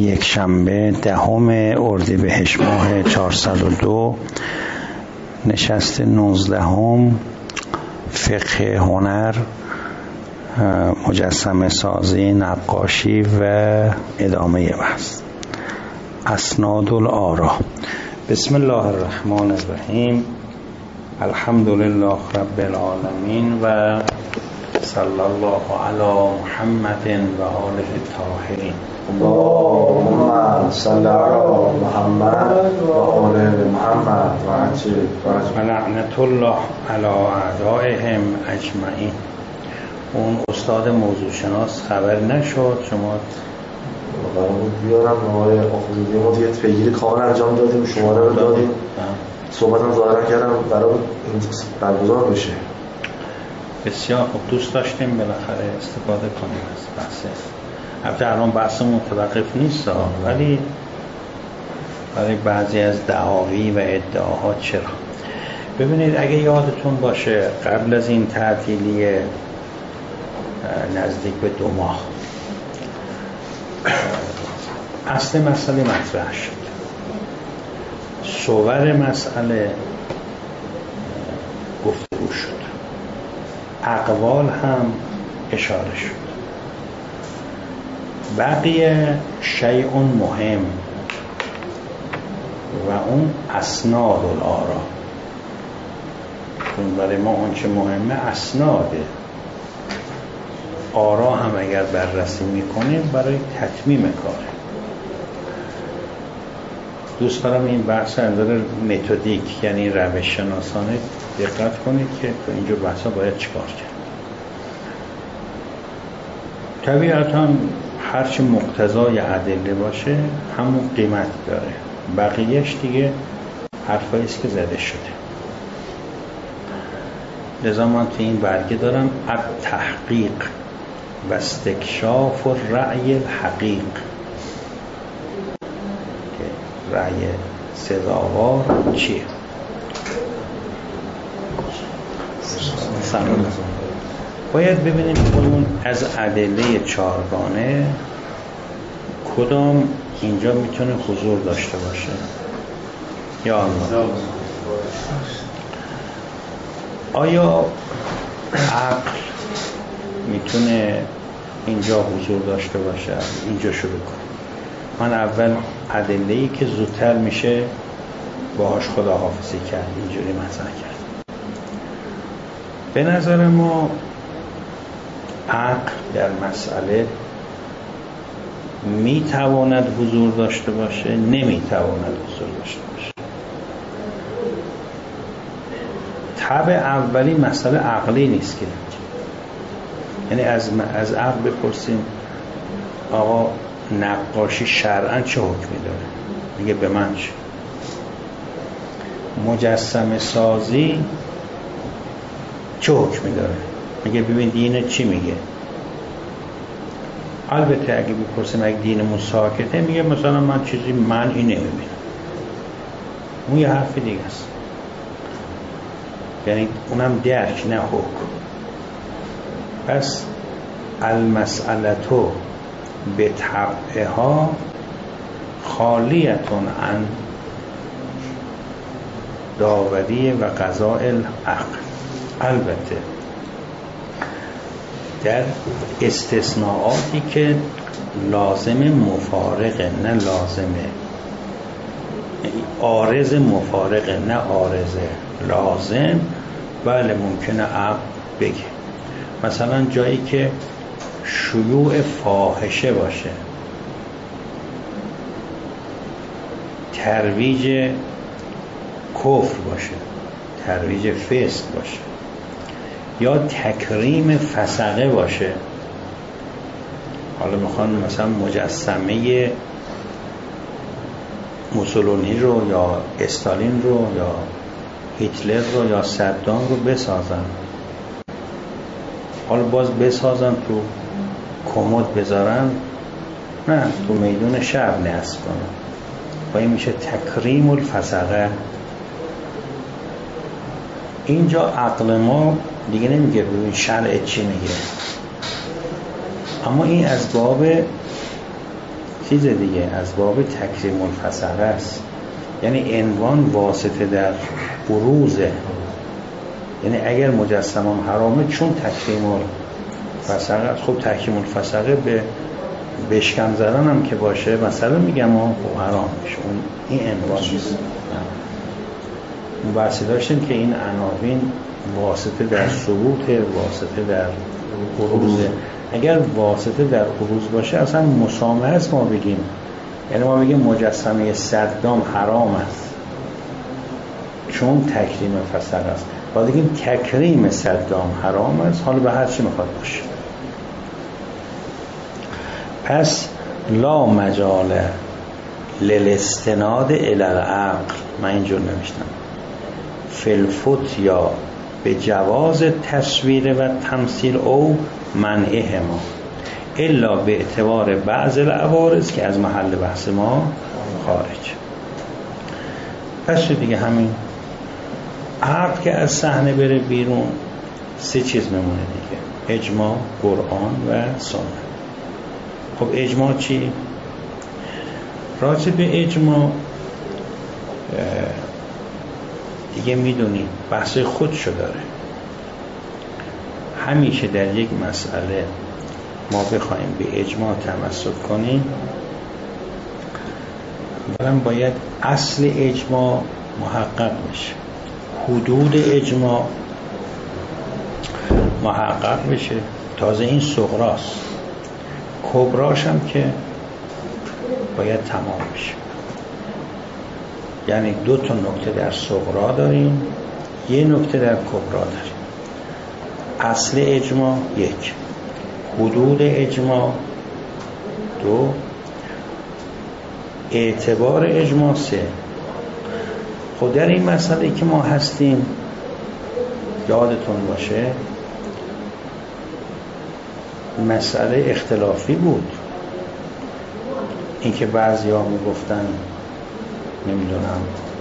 یک شنبه 10 اردیبهشت ماه 402 نشست 19 فقه هنر، مجسمه سازی، نقاشی و ادامه بحث. اسناد الآراء. بسم الله الرحمن الرحیم. الحمد لله رب العالمین و صلی الله علی محمد و آله الطاهرین. اللهم صل علی محمد و آل محمد و لعنت الله علی اعدائهم اجمعین. اون استاد موضوع شناس خبر نشد، شما بیارم آقای آخوندی ما دیگه پیگیری کامل انجام دادیم، شماره رو دادیم، صحبتم ظاهرا کردم برای برگزار بشه. بسیار خوب، دوست داشتیم بالاخره استفاده کنیم از بحث. البته الان بحث متوقف نیست، ولی برای بعضی از دعاوی و ادعاها چرا. ببینید، اگه یادتون باشه قبل از این تعطیلی نزدیک به 2 ماه اصل مسئله مطرح شد، صور مسئله گفتگو شد، اقوال هم اشاره شد. بقیه شیء مهم و اون اسناد الآراء. اون برای ما اون چه مهمه اسناده. آراء هم اگر بررسی میکنیم برای تتمیم کاره. دوست دارم این بحث از نظر متدیک، یعنی روش شناسانه دقت کنید که تو اینجور بحثا باید چیکار کرد. طبیعتاً هرچی مقتضای ادله باشه همون قیمت داره، بقیهش دیگه حرفایی است که زده شده. لذا من تو این برگه دارم التحقیق و استکشاف الرأی الحقیق، که رأی سزاوار چیه. باید ببینیم خودمون از ادله 4گانه کدام اینجا میتونه حضور داشته باشه. یا الله، آیا عقل میتونه اینجا حضور داشته باشه؟ اینجا شروع کنم. من اول ادله‌ای که زودتر میشه باهاش خداحافظی کرد اینجوری مطرح کرد. به نظر ما عقل در مسئله میتواند حضور داشته باشه، نمیتواند حضور داشته باشه. طبع اولی مسئله عقلی نیست که، یعنی از عقل بپرسیم آقا نقاشی شرعاً چه حکمی داره؟ میگه به من چه. مجسمه سازی چه حکمی داره؟ میگه ببین دین چی میگه. البته اگه بپرسیم اگه دینمون ساکته، میگه مثلا من چیزی منعی نمیبینم. اون یه حرف دیگه است، یعنی اونم درک نه حکم. پس المسئلتو به طبعها خالیتون عن داوری و قضاء العقل. البته در استثناءاتی که لازم مفارقه نه لازمه، عارض مفارقه نه عارض لازم، بله ممکنه عقل بگه. مثلا جایی که شیوع فاحشه باشه، ترویج کفر باشه، ترویج فسق باشه، یا تکریم فسقه باشه. حالا میخوان مثلا مجسمه موسولینی رو یا استالین رو یا هیتلر رو یا صدام رو بسازن، حالا باز بسازن تو کمد بذارن، نه تو میدون شهر نصب کنن. و این میشه تکریم الفسقه. اینجا عقل ما دیگه نمیگه ببین شرع چی میگه، اما این از باب چیز دیگه، از باب تکریم الفسقه است. یعنی عنوان واسطه در بروزه. یعنی اگر مجسمه حرامه چون تکریم الفسقه است. خب تکریم الفسقه به بشکم زدن هم که باشه مثلا میگم خب حرام میشه، اون این عنوان نیست. بحثی داشتیم که این عناوین واسطه در ثبوت، واسطه در بروزه. اگر واسطه در بروز باشه اصلا مسامحه است ما بگیم، یعنی ما بگیم مجسمه صدام حرام است چون تکریم فسق است، باید بگیم تکریم صدام حرام است، حالا به هر چی میخواد باشه. پس لا مجال للاستناد الی العقل، من اینجور نوشتم، فلفت یا به جواز تصویر و تمثیل او منعهما الا به اعتبار بعض العوارض که از محل بحث ما خارج. پس دیگه همین عقل که از صحنه بره بیرون سه چیز میمونه دیگه: اجماع، قرآن و سنت. خب اجماع چی؟ راجع به اجماع دیگه میدونید بحث خودشو داره. همیشه در یک مسئله ما بخوایم به اجماع تمسک کنیم، اولا باید اصل اجماع محقق بشه، حدود اجماع محقق بشه. تازه این صغراست، کبراش هم که باید تمام بشه. یعنی دو تا نکته در صغرا داریم، یه نکته در کبرا داریم. اصل اجماع یک، حدود اجماع دو، اعتبار اجماع سه. خود در این مسئله که ما هستیم یادتون باشه مسئله اختلافی بود. اینکه بعضی ها میگفتن نمیدونم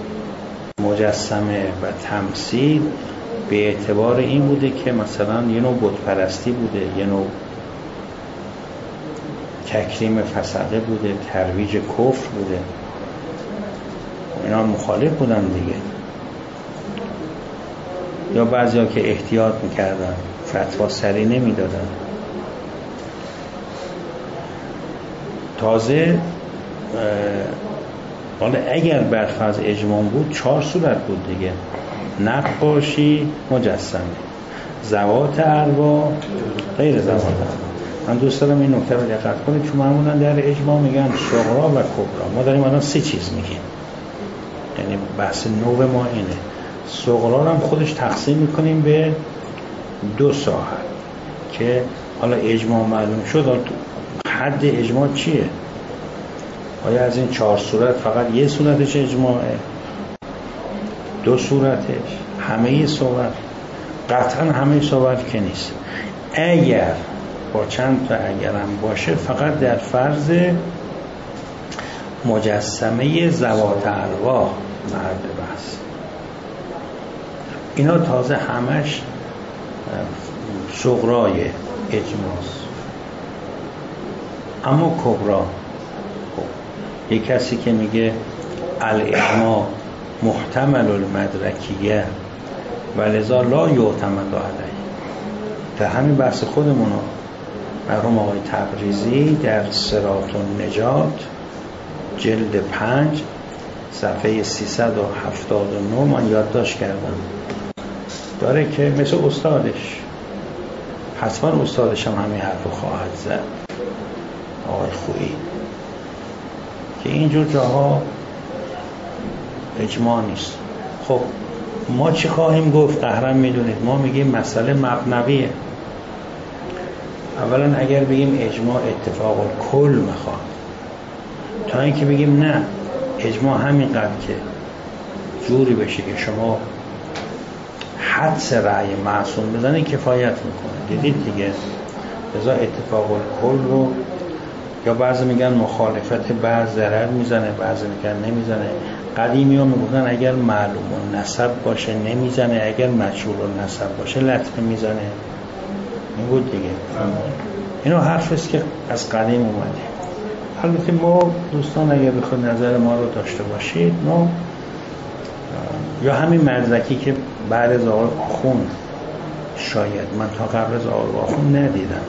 مجسمه و تمثیل به اعتبار این بوده که مثلا یه نوع بت پرستی بوده، یه نوع تکریم فسقه بوده، ترویج کفر بوده. اینا مخالف بودن دیگه. یا بعضی ها که احتیاط میکردن فتوا سری نمیدادن. تازه حالا اگر بر فرض اجماع بود 4 صورت بود دیگه: نقاشی، مجسمه، ذوات ارواح، غیر ذوات ارواح. من دوست دارم این نکته رو دقت کنید چون معمولا در اجماع میگن صغرا و کبرا. ما داریم الان 3 چیز میگیم، یعنی بحث نو ما اینه. صغرا رو هم خودش تقسیم میکنیم به 2 ساحت که حالا اجماع معلوم شد. حد اجماع چیه؟ آیا از این 4 صورت فقط یه صورتش اجماعه؟ 2 صورتش؟ همه صورت؟ قطعا همه صورت که نیست. اگر با چند تا اگرم باشه فقط در فرض مجسمه ذوات ارواح مرد بحث. اینا تازه همش صغرای اجماعست. اما کبرا، یک کسی که میگه الاجماع محتمل المدرکیه و لذا لا یعتمد علیه، در همین بحث خودمونو مرحوم آقای تبریزی در صراط النجات جلد 5 صفحه 379 من یادداشت کردم داره که مثل استادش، حتما استادش هم همین حرف خواهد زد، آقای خویی، که اینجور جاها اجماع نیست. خب ما چی خواهیم گفت؟ قهرم میدونید ما میگیم مسئله مبنویه. اولا اگر بگیم اجماع اتفاق الکل میخواد، تا اینکه بگیم نه اجماع همینقدر که جوری بشه که شما حدس رأی معصوم بزنید کفایت میکنه. دیدید دیگه. لذا اتفاق الکل رو یا بعضی میگن مخالفت بعض ضرر میزنه، بعضی میگن نمیزنه. قدیمی ها میگفتن اگر معلوم النسب باشه نمیزنه، اگر مجهول النسب باشه لطمه میزنه. این بود دیگه. اینو حرف است که از قدیم اومده. البته ما دوستان اگر بخواد نظر ما رو داشته باشید، ما یا همین مدرکی که بعد از آقای آخوند، شاید من تا قبل از آقای آخوند ندیدم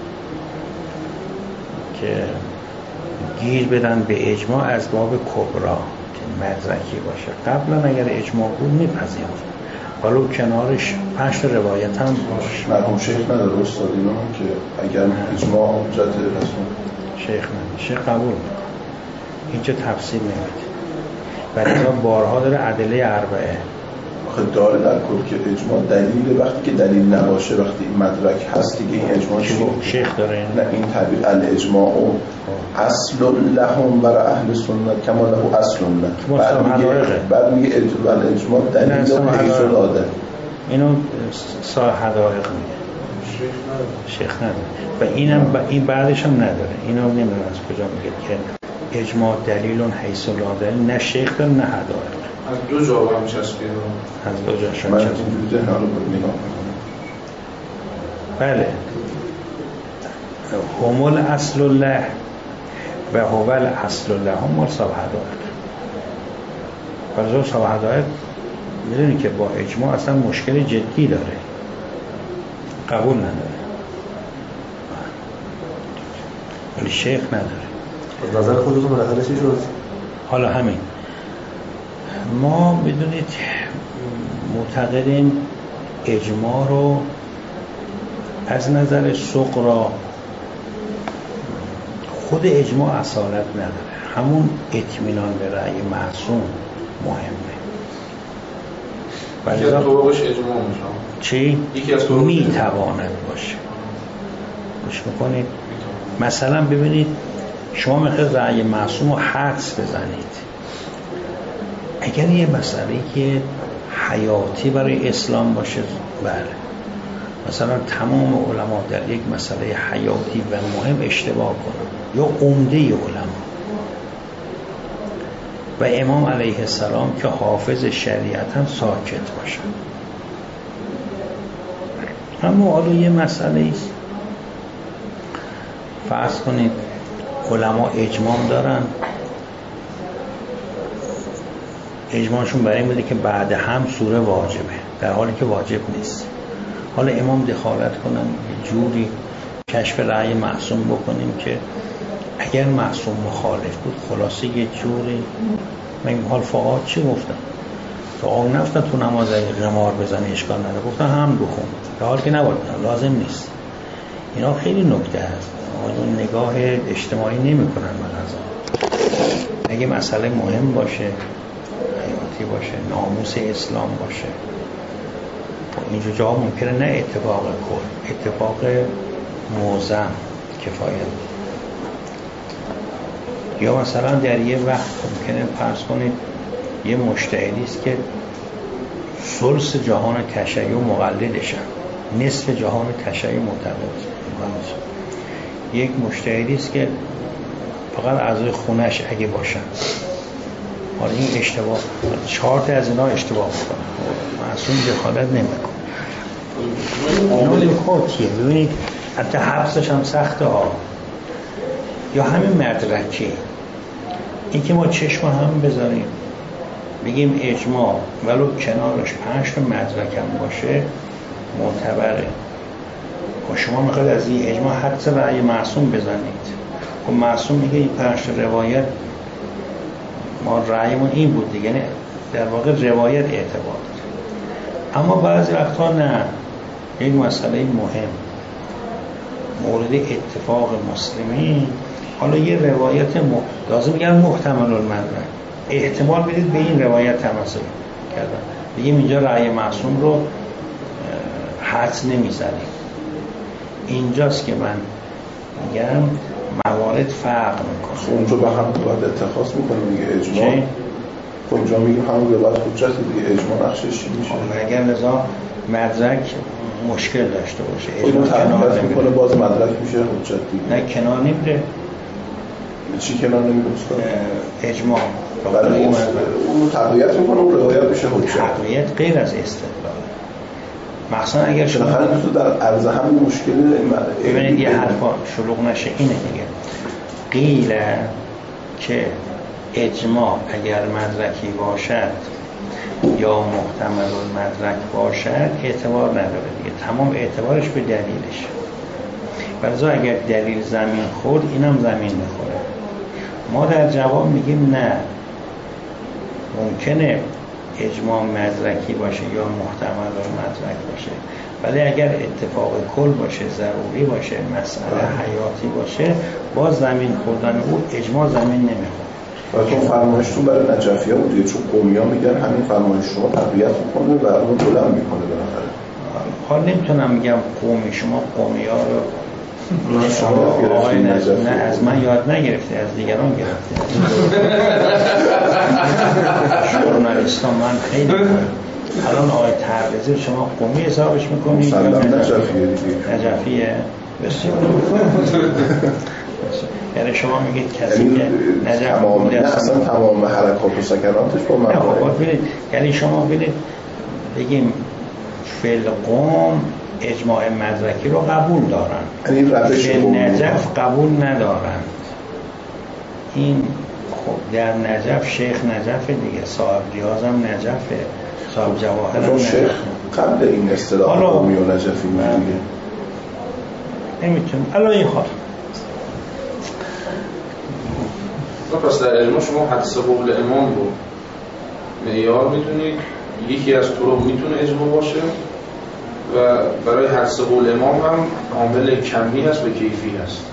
که گیر بدن به اجماع از باب کبرا که مدرکی باشه. قبلا اگر اجماع بود میپذیرد، ولو کنارش 5 روایت هم باشه. مرحوم شیخ نداره استاد اینا که اگر اجماع حجت رسول شیخ قبول میکنه، اینجا تفسیر نمیده، برای بارها داره ادله اربعه آخه داره در کل که اجماع دلیل، وقتی که دلیل نباشه، وقتی مدرک هست دیگه این اجماع چیه؟ شیخ داره نه این تعبیر الاجماع اصل لهم برای احل سنت کما له اصل لهم، بعد میگه الاجماع دلیل و حیث العاده، اینو صاحب حدائق میگه، شیخ نداره و این بعدش هم نداره. اینو نمیدونم از کجا میگه که اجماع دلیل و حیث العاده، نه شیخ داره نه حدائق. از دو جا هم چسبیده، از دو جا شد. من اینجوری ذهن رو نگاه میکنم. بله، همول اصل الله و هوال اصل الله هم مال صاحب حدائق. برای صاحب حدائق میدونی که با اجماع اصلا مشکل جدی داره، قبول نداره، ولی شیخ نداره. نظر خودتون بالاخره چی شد؟ حالا همین ما بدونید معتقدیم اجماع رو از نظر سغرا، خود اجماع اصالت نداره، همون اطمینان به رأی معصوم مهمه. یکی از طرقش اجماع میشه. چی؟ یکی از میتواند باشه. گوش میکنید؟ مثلا ببینید شما میخواید رأی معصوم رو حدس بزنید، اگر یه مسئله که حیاتی برای اسلام باشه، بله، مثلا تمام علما در یک مسئله حیاتی و مهم اشتباه کنن، یا عمده علما و امام علیه السلام که حافظ شریعت هم ساکت باشن. اما حالا یه مسئله است، فرض کنید علما اجماع دارن، اجماعشون برای این بوده که بعد هم سوره واجبه، در حالی که واجب نیست. حالا امام دخالت کنن، یه جوری کشف رأی معصوم بکنیم که اگر معصوم مخالف بود، خلاصه یه جوری، من حال فقها چی گفتن؟ فقها نفتن تو نماز قمار بزنی اشکال نداره، گفتن هم بخون، در حالی که نباید، لازم نیست. اینا خیلی نکته هست، اون نگاه اجتماعی نمی کنن مغازه. اگه مسئله مهم باشه، حیاتی باشه، ناموس اسلام باشه، اینجا جا ممکنه نه اتفاق کل، اتفاق موزم کفایت. یا مثلا در یه وقت ممکنه فرض کنید یه مجتهدی است که ثلث جهان تشیع مقلدشن، نصف جهان تشیع معتقد. یک مجتهدی است که فقط اعضای خونش اگه باشن، حالا این اشتباه، 4 تا از اینا اشتباه میکنن، معصوم دخالت نمیکنه. اینا نکاتیه، ببینید حتی حبسش هم سخته ها. یا همین مدرکی، این که ما چشم هم بذاریم بگیم اجماع ولو کنارش 5 تا مدرک هم باشه معتبره. و شما میخواید از این اجماع حدس رأی معصوم بزنید، و معصوم میگه این 5 تا روایت ما رأیمون این بود دیگه، یعنی در واقع روایت اعتبار داره. اما بعضی وقتا نه، یک مسئله مهم مورد اتفاق مسلمین، حالا یه روایت لازم میگن محتمل المدرک، احتمال بدید به این روایت تمثل کردن، بگیم اینجا رأی معصوم رو حدس نمیزنیم. اینجاست که من میگم موارد فرق میکنه. اونجا به هم باید اتخاذ میکنیم دیگه اجماع. اونجا میگیم همون روایت حجت دیگه، اجماع نقشش چی میشه؟ اگر نظام مدرک مشکل داشته باشه، اجماع کنار میکنه، باز مدرک میشه حجت دیگه. نه کنار نمیره. چی کنار نمیره؟ اجماع اون تقویت میکنه، اون روایت میشه حجت. تقویت غیر از استدلال. مثلا اگر شما در عرض همین مشکل ببینید یه حرفا شلوغ نشه، اینه دیگه قیل که اجماع اگر مدرکی باشد یا محتمل المدرک باشد اعتبار نداره دیگه، تمام اعتبارش به دلیلش. ولذا اگر دلیل زمین خورد اینم زمین میخوره. ما در جواب میگیم نه، ممکنه اجماع مدرکی باشه یا محتمل المدرک باشه، ولی اگر اتفاق کل باشه، ضروری باشه، مسئله حیاتی باشه، باز زمین خوردن او اجماع زمین نمیخوره. و تو فرمایشتون برای نجفی ها بودید، چون قومی ها میگن همین فرمایش شما تقویت میکنه و اون بلند میکنه بالاخره. حال نمیتونم میگم قومی، شما قومی ها رو نه از من یاد نگرفته، از دیگران گرفته. ژورنالیستان من خیلی الان آقای تبریزی شما قومی حسابش میکنید یا نجفیه؟ بسیار. یعنی شما میگید کسی که نجف بوده است، اصلا تمام حرکات و سکناتش با معنی. یعنی شما ببینید بگیم فعل قوم اجماع مدرکی رو قبول دارن، فعل نجف قبول ندارن. این خب در نجف شیخ نجف دیگه، صاحب ریاض هم نجفه، صاحب جواهر هم شیخ قبل این اصطلاح قومی و نجفی میگه. نمیتونم الان این حال. پس در علم شما حدس قول امام رو معیار میدونید، یکی از طرق میتونه اجماع باشه و برای حدس قول امام هم عامل کمی هست و کیفی هست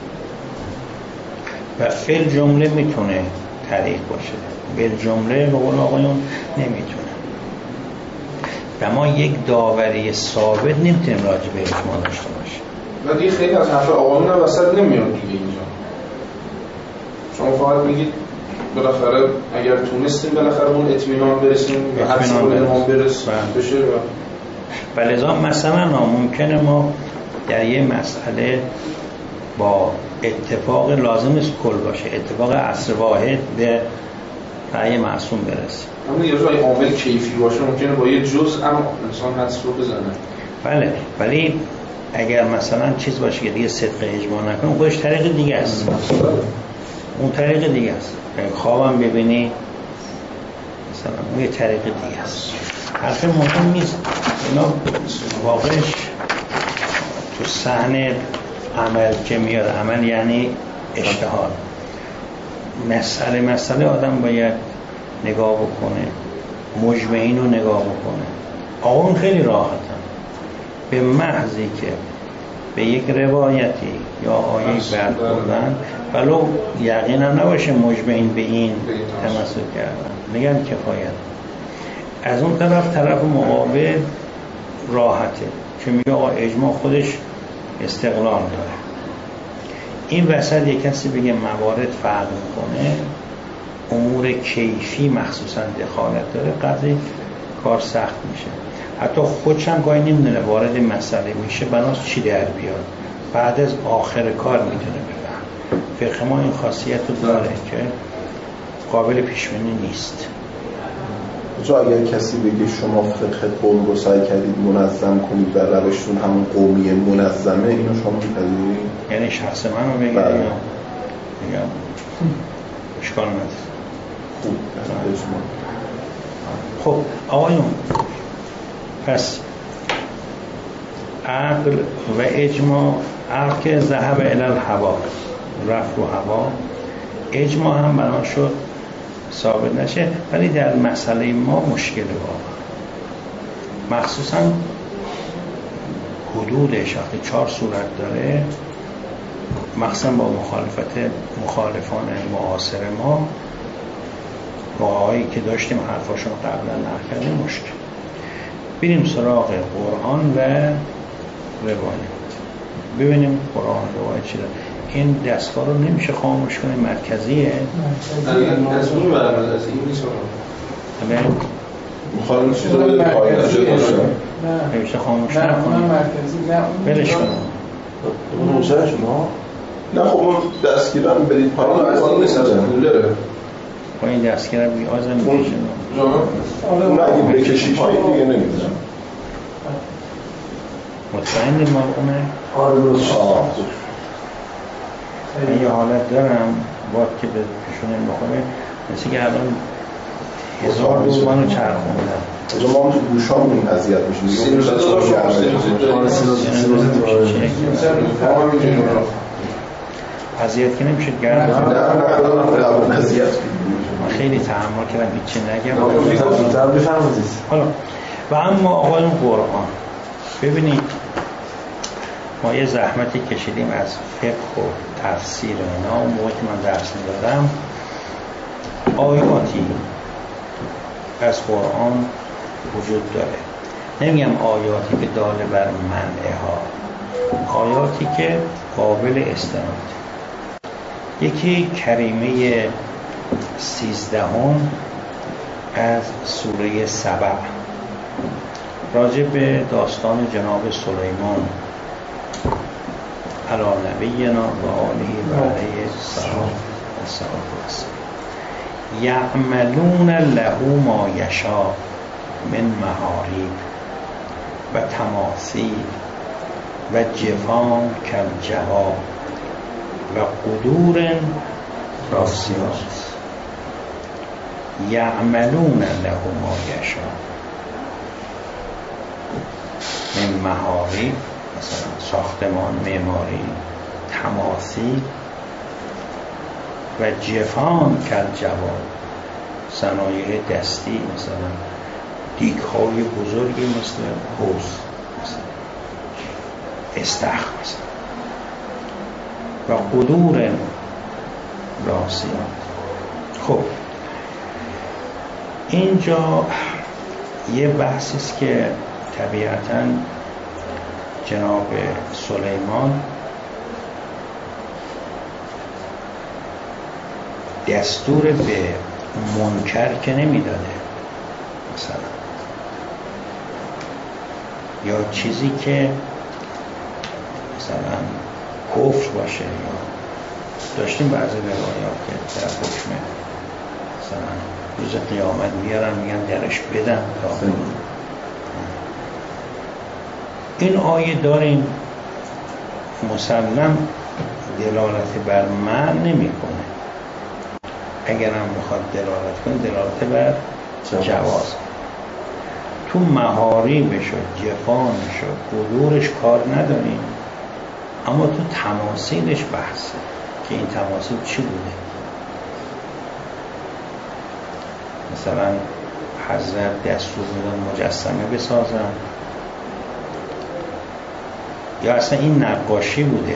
و فعل جمله میتونه طریق باشه، به جمله به قول آقایون نمیتونه. و ما یک داوری ثابت نمیتونیم راجع به اجماع داشته باشیم. و دیگه خیلی از حرف آقایون هم وسط نمیاد دیگه اینجا. شما فقط میگید بالاخره اگر تونستیم بالاخره اون اطمینان برسیم و حدس قول امام برسیم بشه. و لذا مثلا ممکنه ما در یه مسئله با اتفاق لازم است کل باشه، اتفاق عصر واحد به رأی معصوم برسیم. اما یه جای عامل کیفی باشه ممکنه با یه جزء هم انسان حدس رو بزنه. بله، ولی اگر مثلا چیز باشه که دیگه صدق اجماع نکنه، خودش طریق دیگه است. اون طریق دیگه است. خوابم ببینی مثلا اون یه طریق دیگه است. حرف مهم نیست. اینا واقعش تو صحنه عمل که میاد، عمل یعنی اجتهاد. مسئله آدم باید نگاه بکنه، مجمعین رو نگاه بکنه. آقایون خیلی راحتن، به محضی که به یک روایتی یا آیه‌ای برخوردن ولو یقین هم نباشه مجمعین به این تمسک کردن، میگن کفایت. از اون طرف مقابل راحته که میگه آقا اجماع خودش استقلال داره. این وسط یک کسی بگه موارد فرق میکنه، امور کیفی مخصوصا دخالت داره، قضیه کار سخت میشه. حتی خودش هم گاهی نمیدونه وارد مسئله میشه بناس چی در بیاد، بعد از آخر کار میتونه بفهم. فقه ما این خاصیت رو داره که قابل پیشبینی نیست. اگر کسی بگه شما فقه قوم رو سعی کردید منظم کنید در روشتون همون قومی منظمه، اینو شما میپذیرید؟ یعنی شخص منو بگه میگم اشکال نداره. خب آقایون، پس عقل و اجماع، عقل که ذهب الی الهوا، رفت و هوا، اجماع هم بنا شد ثابت نشه. ولی در مسئله ما مشکل واقع، مخصوصا حدودش وقتی 4 صورت داره، مخصوصا با مخالفان معاصر ما، واقعی که داشتیم حرفاشون قبلا نقل کردیم، مشکل. بریم سراغ قرآن و روایت، ببینیم قرآن و روایت چی داره. این دستگاه رو نمیشه خاموش کنیم، مرکزیه. از اون برم از این نیست بله مخالفان چیز رو بده پایین نمیشه خاموش نکنیم، بلش کنیم. اون روزه شما؟ نه خب اون دستگیر هم برید پایین از این نیست، از کولره با این دستگیر هم بیازم میکشه. اون اگه بکشی پایین دیگه نمیدونم. مطمئن مرغومه؟ آره روز من یه حالت دارم باد که به پیشونه میخوره مثل که الان 1000 رو منو چرخوندن اجا ما هم تو گوشامون این اذیت میشیم سینوزیت اذیت که نمیشه گرم نه اذیت من خیلی تحمل کردم هیچی نگم حالا و اما آقایون قرآن ببینید ما یه زحمتی کشیدیم از فقه و تفسیر و اینا اون موقع که من درس میدادم آیاتی از قرآن وجود داره نمیگم آیاتی که داله بر منعه ها آیاتی که قابل استناد یکی کریمه 13 از سوره سبع راجع به داستان جناب سلیمان علی نبینا و آله و علیه السلام یعملون له ما یشاء من محاریب و تماثیل و جفان کالجواب و قدور راسیات یعملون له ما یشاء من محاریب مثلا ساختمان معماری تماثیل و جفان کالجواب صنایع دستی مثلا دیگ‌های بزرگی مثل حوض مثلا استخر مثلا و قدور راسیات خب اینجا یه بحثی است که طبیعتاً جناب سلیمان دستور به منکر که نمیداده مثلا یا چیزی که مثلا کفر باشه یا داشتیم بعضی روایات که در حکم مثلا روز قیامت میارن میگن درش بدن تا این آیه داریم مسلم دلالت بر من نمیکنه اگرم بخواد دلالت کنه دلالت بر جواز تو محاریبش و جفانش و قدورش کار نداریم اما تو تماثیلش بحثه که این تماثیل چی بوده مثلا حضرت دستور میدن مجسمه بسازن یا اصلا این نقاشی بوده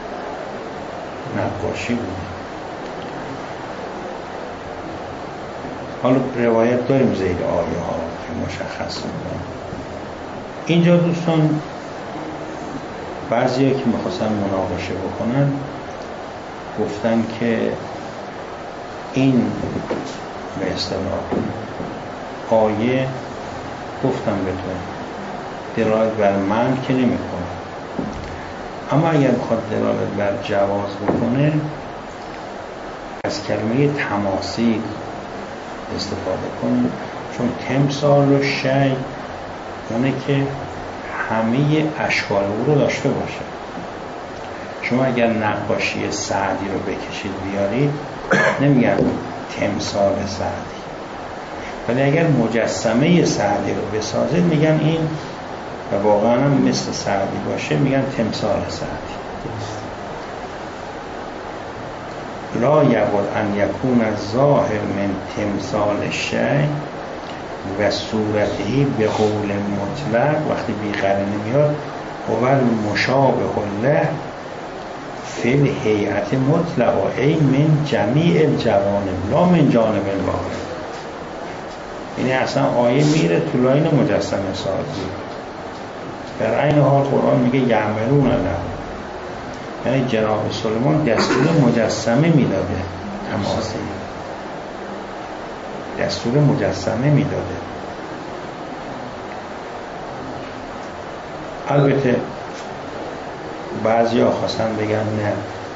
حالا روایت داریم زیر آیه ها که مشخص میکنم اینجا دوستان بعضی که میخواستن مناقشه بکنن گفتن که این به اصطلاح آیه گفتم بهتون دلالت بر من که نمیکنه اما اگر بخواد دلالت بر جواز بکنه از کلمه تماثیل استفاده کنه چون تمثال و شی اونه که همه اشکال او رو داشته باشه شما اگر نقاشی سعدی رو بکشید بیارید نمیگن تمثال سعدی ولی اگر مجسمه سعدی رو بسازید میگن این و واقعا هم مثل سعدی باشه میگن تمثال سعدی لا یبود ان یکون الظاهر من تمثال الشیء و صورته به قول مطلق وقتی بی قرینه میاد هو المشابه له فی الهیئت مطلق ای من جمیع الجوانب لا من جانب واحد یعنی اصلا آیه میره تو لاین مجسمه سازی در عین حال قرآن میگه یعملون له یعنی جناب سلیمان دستور مجسمه میداده تماثیل دستور مجسمه میداده البته بعضی ها خواستن بگن نه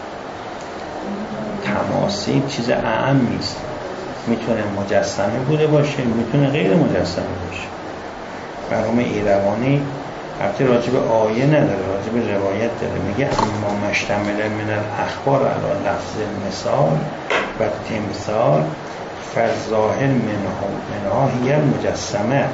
تماثیل چیز اعم نیست میتونه مجسمه بوده باشه میتونه غیر مجسمه باشه مرحوم ایروانی البته راجب آیه نداره راجب روایت داره میگه اما مشتمل من الاخبار علی لفظ مثال و تمثال فالظاهر منها هی المجسمه.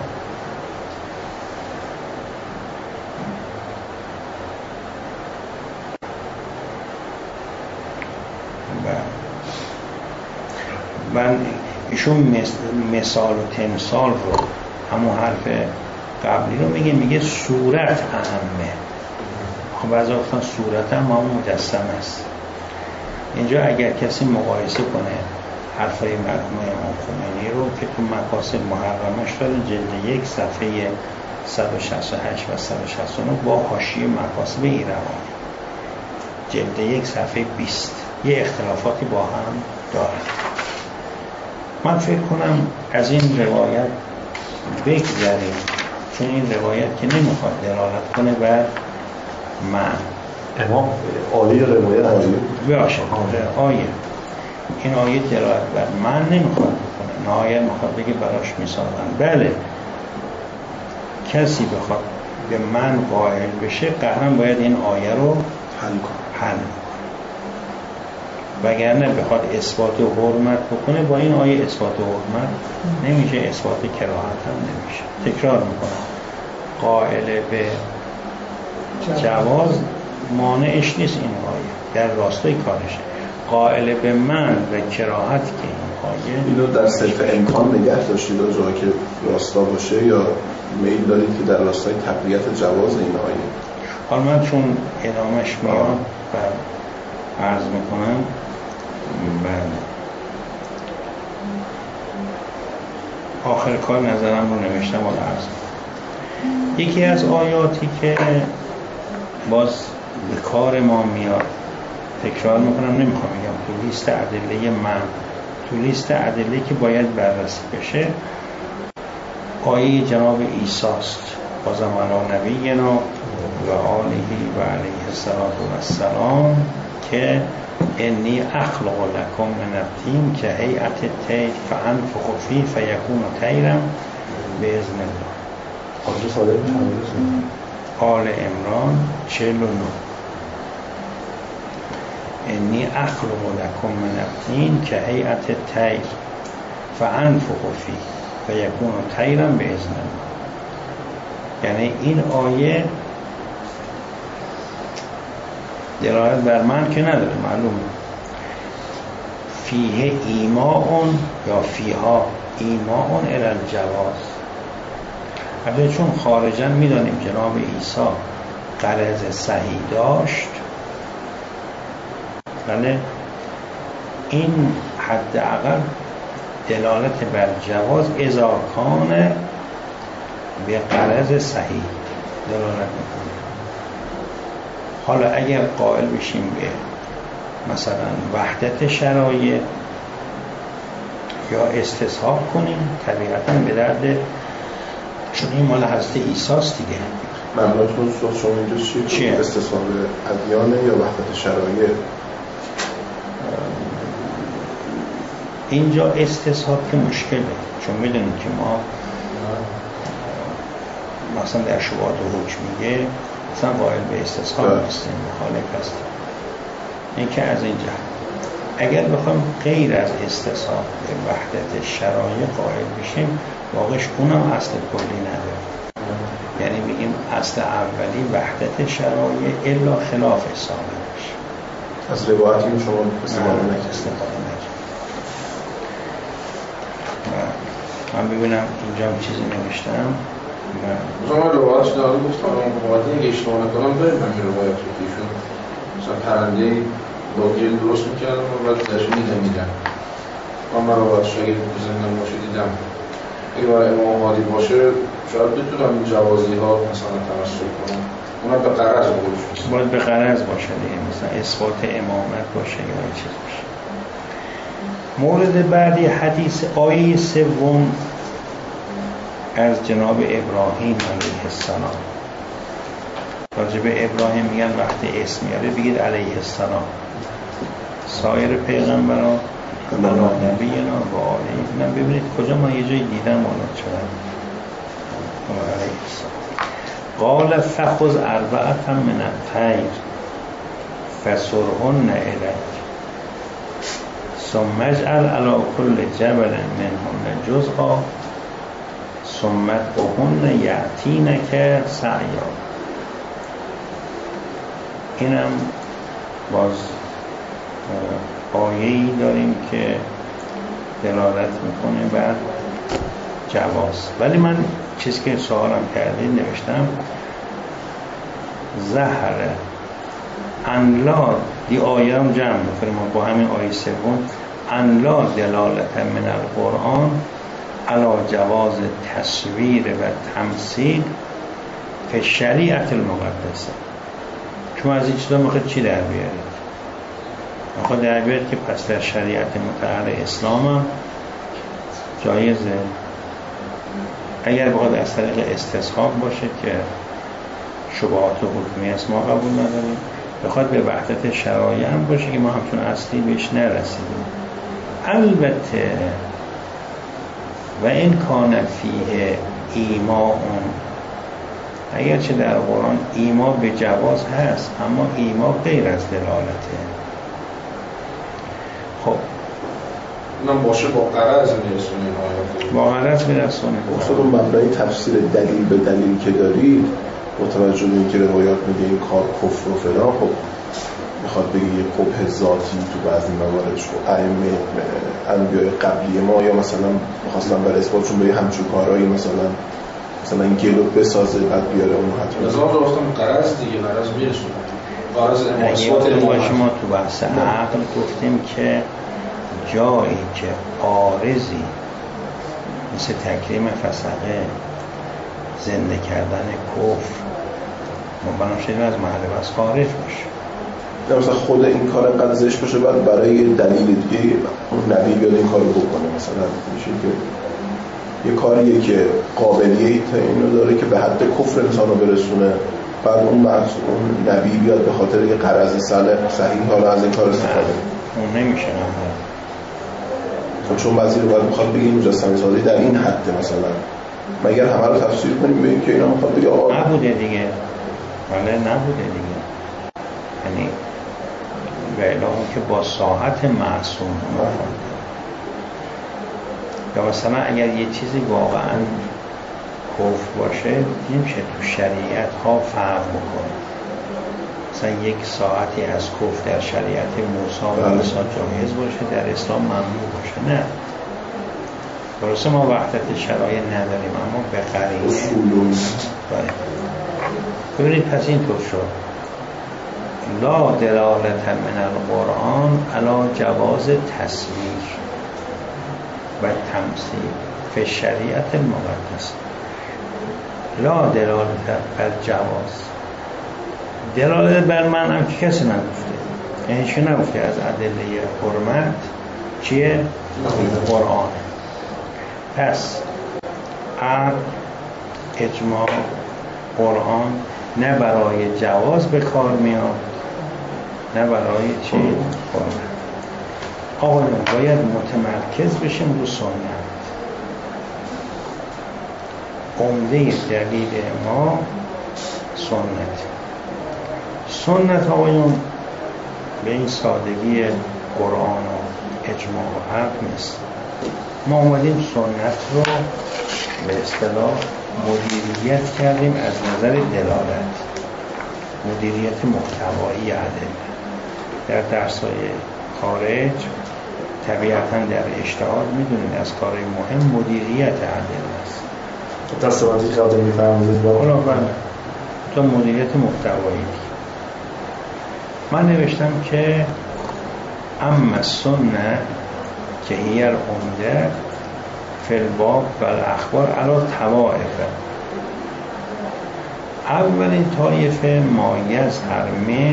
من ایشون مثال و تمثال رو همون حرف قبلی رو میگه صورت اهمه. خب بعضی وقتا صورت هم همون مجسم است. اینجا اگر کسی مقایسه کنه حرفای مرحوم امام خمینی رو که تو مقاصد محرمش داره جلد 1 صفحه 168 و 169 با حاشیه مقاصد ایروانی، جلد 1 صفحه 20 یه اختلافاتی با هم داره. من فکر کنم از این روایت بگذاریم، چون این روایت که نمیخواد دلالت کنه بر من امام عالی روایت باشه آیه، این آیه دلالت بر من نمیخواد بکنه، نهایت میخواد بگه براش میسازن. بله کسی بخواد به من قائل بشه قهرن باید این آیه رو حل وگرنه بخواد اثبات حرمت بکنه با این آیه اثبات حرمت نمیشه، اثبات کراهت هم نمیشه. تکرار میکنم، قائل به جواز مانعش نیست این آیه، در راستای کارشه. قائل به من و کراهت که این آیه اینو در صرف امکان نگه داشتید و جایی که راستا باشه یا میل دارید که در راستای تقویت جواز این آیه؟ حالا من چون ادامش میاد و عرض میکنم آخر کار نظرم رو نوشتم و عرض میکنم. یکی از آیاتی که باز به کار ما میاد، تکرار میکنم نمیخوام بگم تو لیست ادله من، تو لیست ادله که باید بررسی بشه آیه جناب عیسی است با زمان نبینا و آله و علیه السلام که انی اخلق لکم من الطین که هیئت الطیر فانفخ فیه فیکون طیرا باذن الله. آنجا صادر میشه آل عمران 49. انی اخلق لکم من الطین که هیئت الطیر فانفخ فیه فیکون طیرا باذن الله. یعنی این آیه دلالت بر من که نداره، معلومه. فیه ایماءون یا فیها ایماءون الی الجواز. البته چون خارجا میدانیم جناب عیسی غرض صحیح داشت، بله این حداقل دلالت بر جواز اذا کان به غرض صحیح دلالت میکنه. حالا اگر قائل بشیم به مثلا وحدت شرایع یا استصحاب کنیم طبیعتاً به درد، چون این مال حضرت عیسی است دیگه. مبناتون شما اینجا چیه؟ استصحاب ادیان یا وحدت شرایع؟ اینجا استصحاب که مشکله، چون میدونیم که ما مثلا در شبهات حکم میگه مثلا قائل به استصحاب نیستیم، مخالف هستیم. این که از این جهت اگر بخوام غیر از استصحاب به وحدت شرایع قائل بشیم واقعش اونم اصل کلی نداره. یعنی میگیم اصل اولی وحدت شرایع الا خلاف ثابتش. از روایتی شما استفاده نکردید؟ من ببینم اینجا چیزی نوشتم. من روایت داره گفتم روایت اگه اشتباه نکنم داریم همین روایت رو که ایشون مثلا پرنده با گل درست میکردم و بعد درش میدن من روایتش اگه بزنم باشه دیدم. اگه برای امام هادی باشه شاید بتونم این جوازی ها مثلا تمثل کنم، اونم به غرض باشه، باید به غرض باشه دیگه، مثلا اثبات امامت باشه یا این چیز باشه. مورد بعدی حدیث آیه 3 از جناب ابراهیم علیه السلام. راجع به ابراهیم میگن وقتی اسم میاره بگید علیه السلام. سایر پیغمبران نبینا و آله. ببینید کجا من یه جایی دیدم مالات شدن علیه السلام. قال فخذ اربعة من الطیر فسرهن الیک ثم اجعل علی کل جبل منهن جزءا ثم ادعهن یأتینک سعیا. اینم باز آیه‌ای داریم که دلالت میکنه بر جواز. ولی من چیزی که سوالم کردید نوشتم ظهر ان لا، دی آیه هم جمع میکنیم با همین آیه سوم، ان لا دلالت من القرآن علی جواز تصویر و تمثیل فی شریعت المقدسه. شما از این چیزا میخواید چی در بیارید؟ میخواید در بیارید که پس در شریعت متعال اسلام هم جایزه، اگر بخواد از طریق استصحاب باشه که شبهات حکمی است ما قبول نداریم، بخواد به وحدت شرایع هم باشه که ما همچون اصلی بهش نرسیدیم. البته و این کان فیه ایما، اگرچه در قرآن ایما به جواز هست اما ایما غیر از دلالته. خب من باشه با قرض میرسونیم آیات، با قرض میرسونیم. اصلا مبنای تفسیر دلیل به دلیل که دارید با توجه به اینکه روایات میگه این کار کفر و فلان، خب میخواد بگه یه قبح ذاتی تو بعضی موارد شو ائمه انبیاء قبلی ما یا مثلا میخواستن برای اثباتشون به همچون کارهایی مثلا این گلو بسازه بعد بیاره اونو حتما مثلا رو گفتم قرض دیگه، قرض میرسونه. قرض اماسات ما تو بحث عقل گفتیم که جایی که عارضی مثل تکریم فسقه، زنده کردن کفر، ما بنابراین از محل بس خارج باشه. مثلا خود این کار انقدر زشت باشه بعد برای دلیل دیگه اون نبی بیاد این کارو بکنه. مثلا میشه که یه کاریه که قابلیت اینو داره که به حد کفر انسانو برسونه، بعد اون نبی بیاد به خاطر یه قرض صحیح حالا از این کار استفاده. اون نمیشه چون بعضی رو باید میخواد بگه مجسمه سازی در این حد مثلا، مگر همه رو تفسیر کنیم بگیم که اینا میخواد بگه نبوده دیگه، ولی نبوده دیگه، یعنی ولی اون که با ساحت معصوم نفرده. یا مثلا اگر یه چیزی واقعا کفر باشه نمیشه تو شریعت ها فرق بکنه. مثلا یک ساعتی از کفر در شریعت موسی و عیسی جایز باشه، در اسلام ممنوع باشه. نه، درسته ما وحدت شرایع نداریم اما به قرینه ببینید. پس این طور شد لا دلالت من القرآن علی جواز تصویر و تمثیل فی شریعت المقدس. لا دلالت بر جواز، دلالت بر من هم که کسی نگفته، یعنی چی نگفته؟ از ادله حرمت چیه؟ قرآن. پس عقل، اجماع، قرآن نه برای جواز به کار میاد نه برای چی؟ حرمت. آقایون باید متمرکز بشیم رو سنت. عمده دلیل ما سنت آقایون به این سادگی قرآن و اجماع و عقل نیست. ما اومدیم سنت رو به اصطلاح مدیریت کردیم از نظر دلالت، مدیریت محتوایی ادله. در درس‌های خارج طبیعتاً در اجتهاد میدونید از کارهای مهم مدیریت ادله است. دستاوردی که آدم می‌فرمایید حالا تو مدیریت محتوایی. من نوشتم که اما سنه که هی العمده فی الباب و الاخبار علی طوائف. اولین طایفه ما یظهر من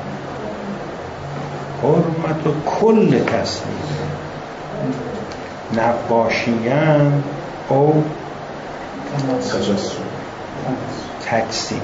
حرمت و کل تصویر نقاشیان او تجسیما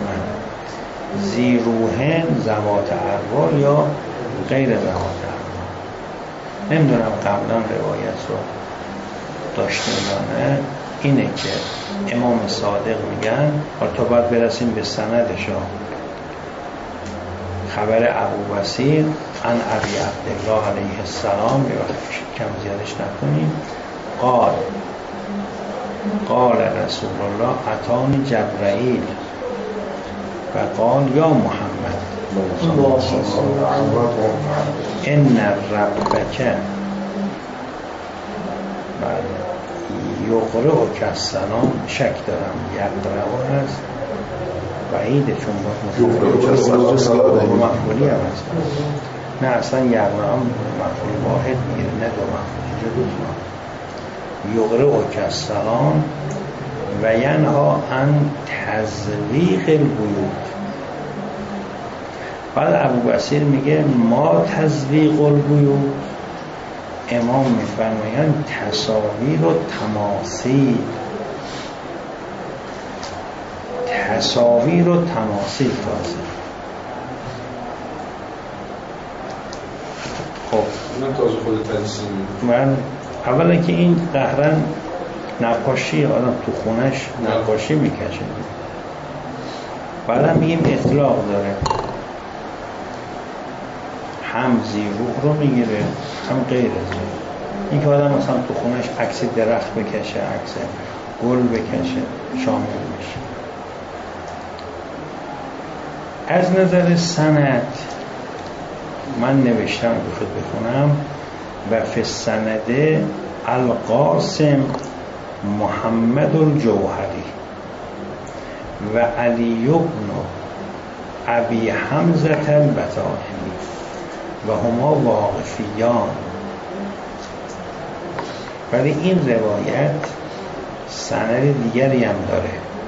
زیروهن ذوات ارواح یا غیر ذوات ارواح. نمیدونم قبلا روایت رو داشتیم یا نه. اینه که امام صادق میگن، تا باید برسیم به سندش ها، خبر ابو بصیر عن ابی عبدالله علیه السلام، یه وقت کم زیادش نکنیم، قال رسول الله اتانی جبرائیل و قال یا محمد ان ربک یقرئک السلام، شک دارم یقرأ هست بعیده چون مفعولی هم هست، نه اصلا یقرأ مفعول واحد میگیره، نه دو مفعول، یقرئک السلام و ینها عن تزویق البیوت. بعد ابو بصیر میگه ما تزویق البیوت، امام میفرمایند تصاویر و تماثیل، تصاویر و تماثیل تازه. خب من تازه خود تنسیم من اولا که این قهرن نقاشی، آدم تو خونش نقاشی میکشه، بعد هم میگیم اطلاق داره، هم زیروح رو میگیره هم غیر زیروح. این که آدم مثلا تو خونش عکس درخت بکشه، عکس گل بکشه، شامل میشه. از نظر سند من نوشتم بخواد بخونم و فی السند القاسم محمد الجوهری و علی بن ابی حمزه البطاحی و هما واقفیان. ولی این روایت سند دیگری هم داره.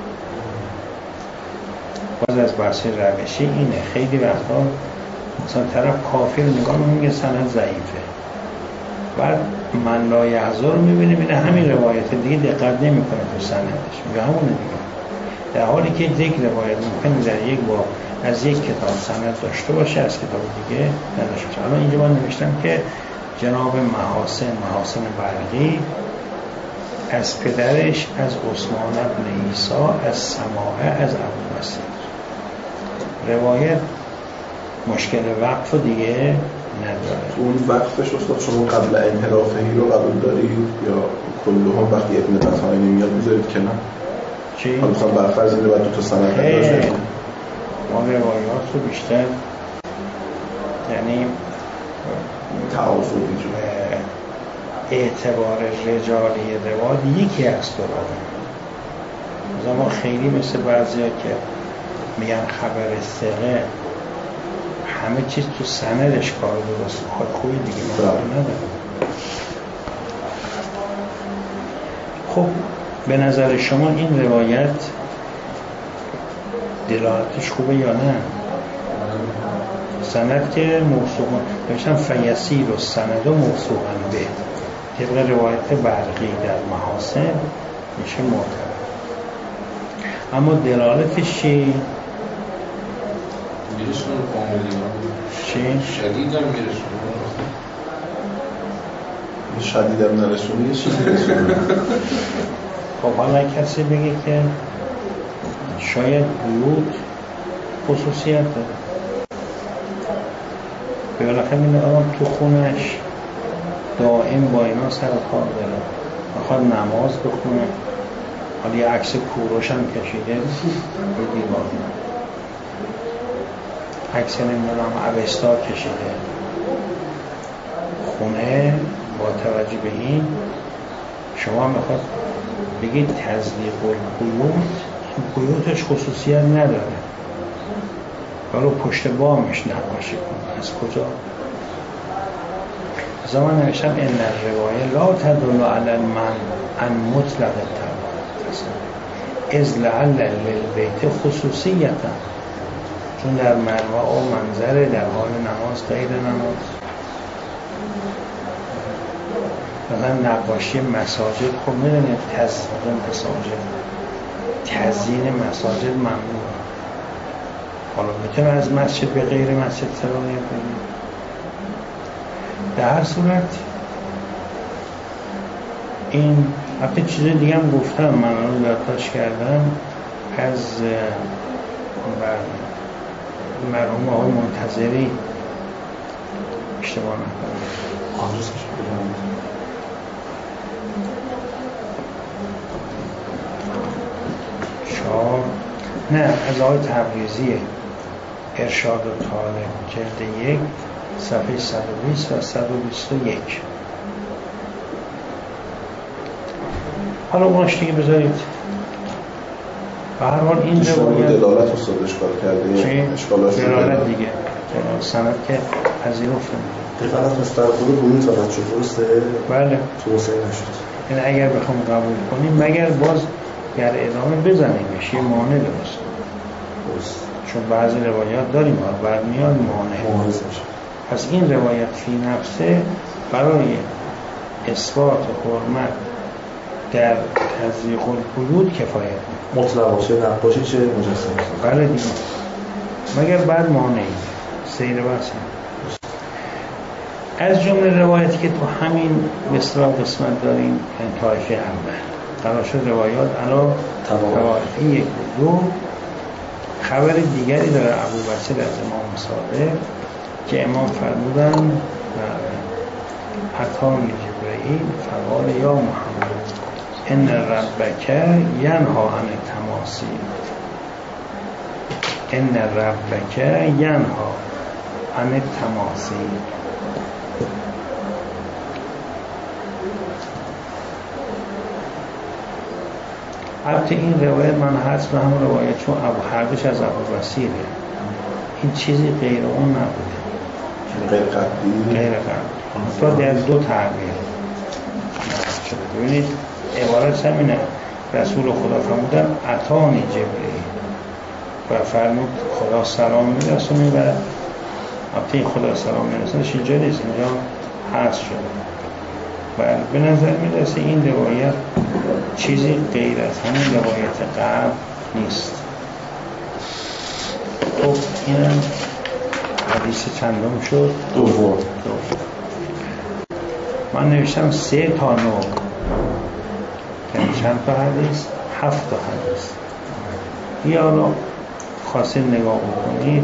باز از بحث روشی اینه، خیلی وقتا مثلا طرف کافر نگاه میگه سند ضعیفه، بعد من لا یحضر میبینه میده همین روایت دیگه دقت نمیکنه تو سندش، میگه همونه دیگه، در حالی که یک روایت ممکنه در یک باب از یک کتاب سند داشته باشه، از کتاب دیگه نداشته باشه. الان اینجا من نوشتم که جناب محاسن برقی از پدرش از عثمان بن عیسی از سماعه از ابو بصیر. روایت مشکل وقف دیگه نداره. اون وقفش استاد شما قبل انحرافهی رو قبول دارید یا کلهم وقتی ابن بطحانی میاد میذارید کنار؟ چی؟ حالا میخوام برفرض اینه باید دو تا سند داشته ما روایات رو بیشتر یعنی تعافوی جو اعتبار رجالی روایت یکی از دارم. مثلا ما خیلی مثل بعضی ها که میگن خبر ثقه همه چیز تو سندش کار درست خوبی دیگه ما ندارم. خب به نظر شما این روایت دلالتش خوبه یا نه؟ سند که موثوقا نوشتن فیسیر و سند و موثوقا به طبق روایت برقی در محاسن میشه معتبر. اما دلالتش چی؟ میرسون کاملی چی؟ شدید هم میرسون شدید هم نرسونی یه چیزی رسونه. خب حالا کسی بگه که شاید بیوت خصوصیت داره، به بالاخره این آدم تو خونش دائم با اینا سر کار داره، میخواد نماز بخونه، حالا یه عکس کوروش هم کشیده به دیوار، عکس نمیدونم اوستا کشیده خونه. با توجه به این شما میخواد بگید تزلیق البیوتش خصوصیت نداره، ولی پشت بامش نقاشی کنه. از کجا؟ از من نوشتم ان الروایه لا تدل علی المنع عن مطلق التبع اذ لعل للبیت خصوصیتا، چون در مرمع و منظره در حال نماز غیر نماز. مثلا نقاشی مساجد، خب میدونید تزیین مساجد، تزیین مساجد ممنوع. حالا میتونه از مسجد به غیر مسجد سرایت بگیم. در هر صورت این حتی چیز دیگه هم گفتم، من رو یادداشت کردم از مرحوم آقای منتظری اشتباه نکنم چهار نه از آقای تبریزیه ارشاد و طالب جلد 1 صفحه 120 و 121. حالا اونش دیگه بذارید. به هر حال این روایت دلالت استاد اشکال کرده اشکالاش دلالت دیگه سند که پذیرفته فقط مستقبل بویون ثابت شد درسته؟ بله توسعه نشد. این اگر بخوام قبول کنیم مگر باز در ادامه بزنیمش یه مانع درست چون بعضی روایات داریم برمیاد مانع میشه. پس این روایت فی نفسه برای اثبات حرمت در تزریق القیود کفایت مطلق باشه نقاشی چه مجسمه. بله دیگه مگر بعد مانعی سیر بحث از جمله روایتی که تو همین مثلا قسمت داریم طایفه اول قرار شد روایات علا طوائفی 1 و 2. خبر دیگری داره ابوبکر از امام صادق که امام فرمودن اتانی جبرئیل فقال یا محمد ان ربک ینها عن التماثیل ان ربک ینها عن التماثیل. البته این روایت من هست به همون روایت چون هردوش از ابوبصیره این چیزی غیر اون نبوده غیر قبلی تا در 2 تغییر شده. ببینید عبارت همینه رسول خدا فرمودن اتانی جبرئیل و فرمود خدا سلام میرسونه و البته خدا سلام میرسونش اینجا نیست اینجا هست شده و به نظر میرسه این روایت چیزی غیر از همین روایت قبل نیست. خب اینم حدیث چندم شد؟ دوم. من نوشتم 3 تا 9 یعنی چند تا حدیث؟ 7 تا حدیث. یا حالا خواستید نگاه بکنید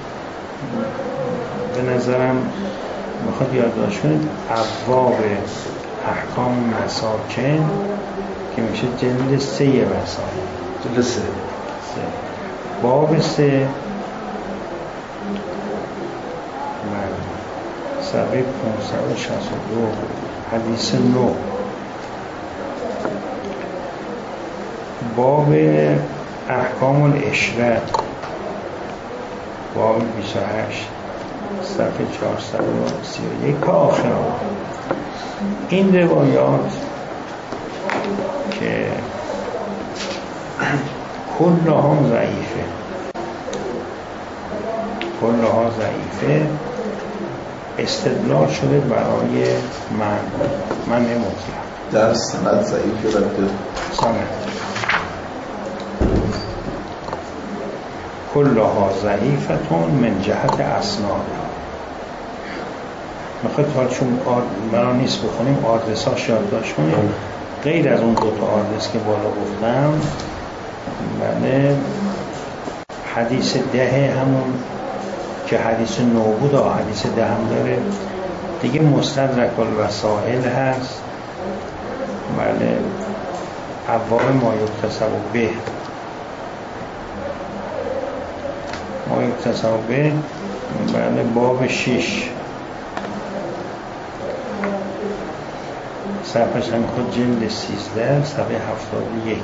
به نظرم میخواد یادداشت کنید ابواب احکام مساکن که میشه جلد 3 مسائل جلد 3 باب 3 صفحه 562 حدیث 9 باب احکام العشره باب 28 صفحه 431 تا آخر. این روایات که کلها ضعیفه استدلال شده برای من مطلق در سند ضعیفه و سند کلها ضعیفتون من جهت اسناد. میخواد حال چون برای نیست بخونیم آدرساش یادداشت کنیم غیر از اون 2 تا آدرس که بالا گفتم. بله حدیث 10 همون که حدیث 9 بود حدیث 10 هم داره دیگه. مستدرک الوسائل هست. بله ابواب ما یکتسب به بله باب 6 صفحه هم خود جلد 13 صفحه 71.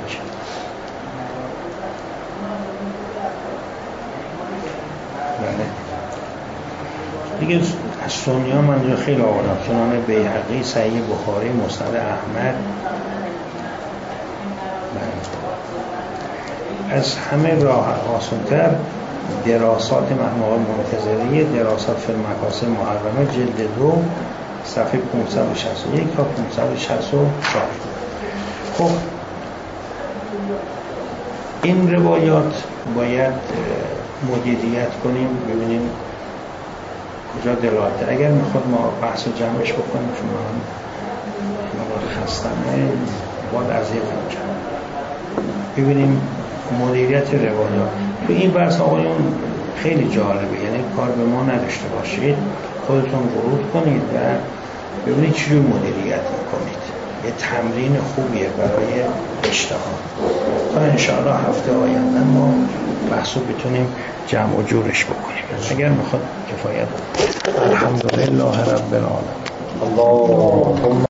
بله دیگه از سنی ها من خیلی آوردم سنن بیهقی صحیح بخاری مسند احمد. از همه راه آسان‌تر دراسات محمود منتظری دراسات فی المکاسب محرمه جلد 2 صفحه 561 تا 564. خب این روایات باید مدیریت کنیم ببینیم کجا دلالت. اگر میخواد ما بحث و جمعش بکنیم چون من خستمه باید اذیت کنم ببینیم مدیریت روایات. تو این بحث آقایون خیلی جالبه، یعنی کار به ما نداشته باشید، خودتون ورود کنید و ببینید چجور مدیریت میکنید. یه تمرین خوبیه برای اشتغال تا انشاءالله هفته آینده ما بحثو بتونیم جمع و جورش بکنیم. اگر میخواد کفایت. الحمدلله رب العالمین.